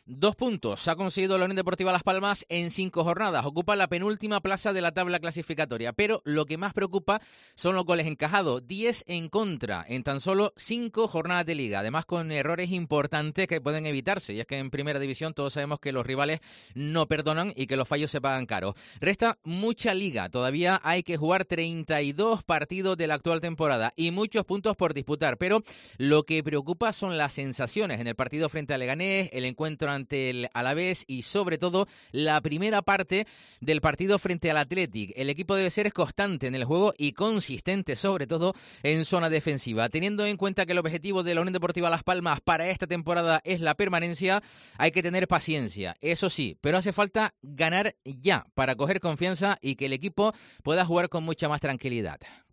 2 puntos ha conseguido la Unión Deportiva Las Palmas en 5 jornadas. Ocupa la penúltima plaza de la tabla clasificatoria. Pero lo que más preocupa son los goles encajados. 10 en contra en tan solo 5 jornadas de liga. Además con errores importantes que pueden evitarse. Y es que en primera división todos sabemos que los rivales no perdonan y que los fallos se pagan caros. Resta mucha liga. Todavía hay que jugar 32 partidos de la actual temporada y muchos puntos por disputar. Pero lo que preocupa son las sensaciones en el partido frente a Leganés, el encuentro ante el Alavés y sobre todo la primera parte del partido frente al Athletic. El equipo debe ser constante en el juego y consistente sobre todo en zona defensiva. Teniendo en cuenta que el objetivo de la Unión Deportiva Las Palmas para esta temporada es la permanencia, hay que tener paciencia, eso sí, pero hace falta ganar ya para coger confianza y que el equipo pueda jugar con mucha más tranquilidad.